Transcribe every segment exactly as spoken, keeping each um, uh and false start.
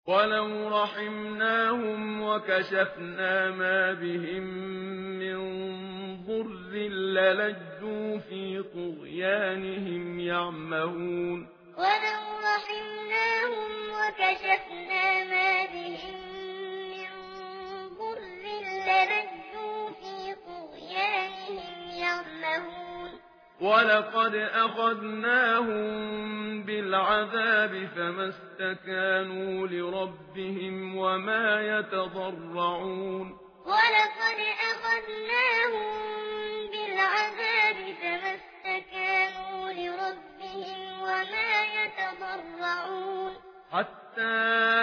ولو رحمناهم وكشفنا ما بهم من ضر للجوا في طغيانهم يعمهون ولو رحمناهم وكشفنا ما بهم من ضر للجوا في طغيانهم يعمهون ولقد أخذناهم بالعذاب فما استكانوا لربهم وما يتضرعون ولقد أخذناهم بالعذاب فما استكانوا لربهم وما يتضرعون حتى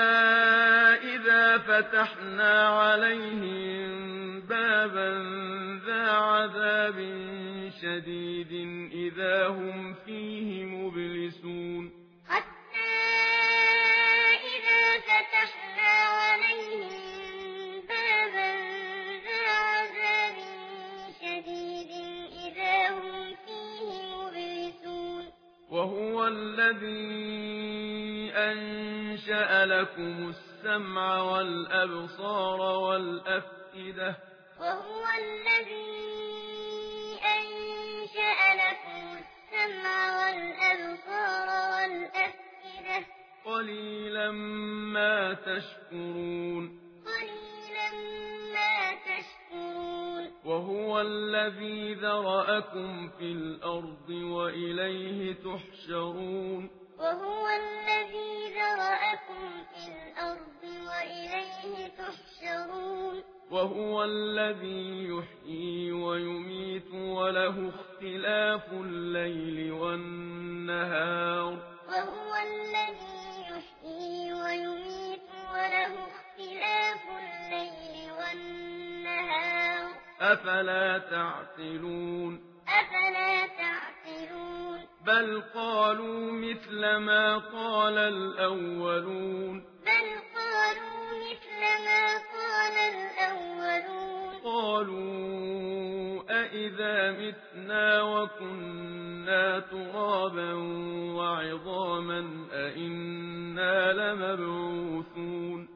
إذا فتحنا عليهم بابا ذا عذاب شديد إذا هم فيه مبلسون حتى إذا فتحنا عليهم بابا ذا عذاب شديد إذا هم فيه مبلسون وهو الذي أنشأ لكم السمع والأبصار والأفئدة وهو الذي أنشأ لكم السمع والأبصار والأفئدة قليلا ما تشكرون قليلا ما تشكرون وهو الذي ذرأكم في الأرض وإليه تحشرون وهو الذي ذرأكم في الأرض وإليه تحشرون وهو الذي يحيي ويميت وله اختلاف الليل والنهار وهو الذي يحيي ويميت وله اختلاف الليل والنهار أفلا تعقلون أفلا تعقلون بل قالوا مثل ما قال الأولون بل قالوا مثل ما قال الأولون قالوا أإذا متنا وكنا ترابا وعظاما أإنا لمبعوثون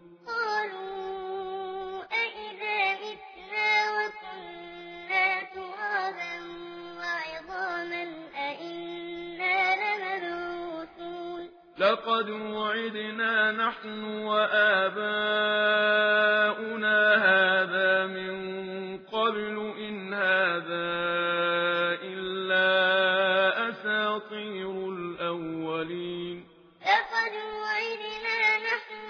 قالوا أإذا متنا وكنا ترابا وعظاما أإنا لمبعوثون لقد وعدنا نحن وآباؤنا هذا من قبل إن هذا إلا أساطير الأولين لقد وعدنا نحن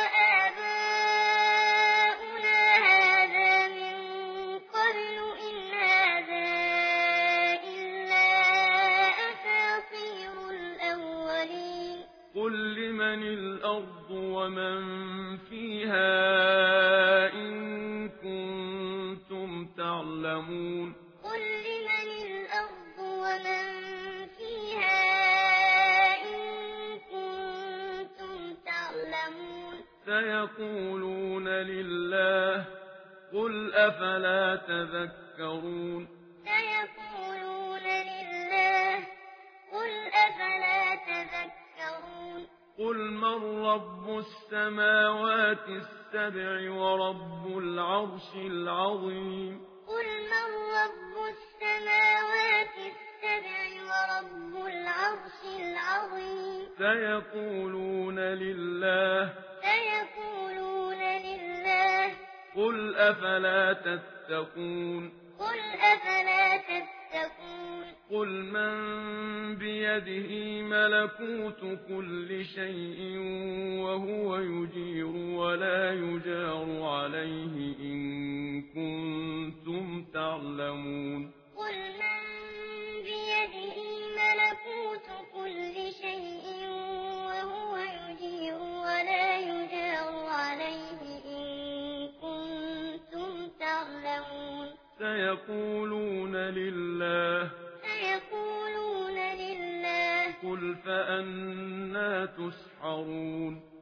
وآباؤنا هذا من قبل إن هذا إلا أساطير الأولين قل لمن الأرض ومن فيها إن كنتم تعلمون قل لمن الأرض ومن فيها إن كنتم تعلمون سيقولون لله قل أفلا تذكرون سيقولون لله قل أفلا تذكرون قل من رب السماوات السبع ورب العرش العظيم قل من رب السماوات السبع ورب العرش العظيم سيقولون لله سيقولون لله قل أفلا تتقون قل أفلا تتقون قل من بيده ملكوت كل شيء وهو يجير ولا يجار عليه إن كنتم تعلمون قل من بيده ملكوت كل شيء وهو يجير ولا يجار عليه إن كنتم تعلمون سيقولون لله سيقولون لله قل فأنا تسحرون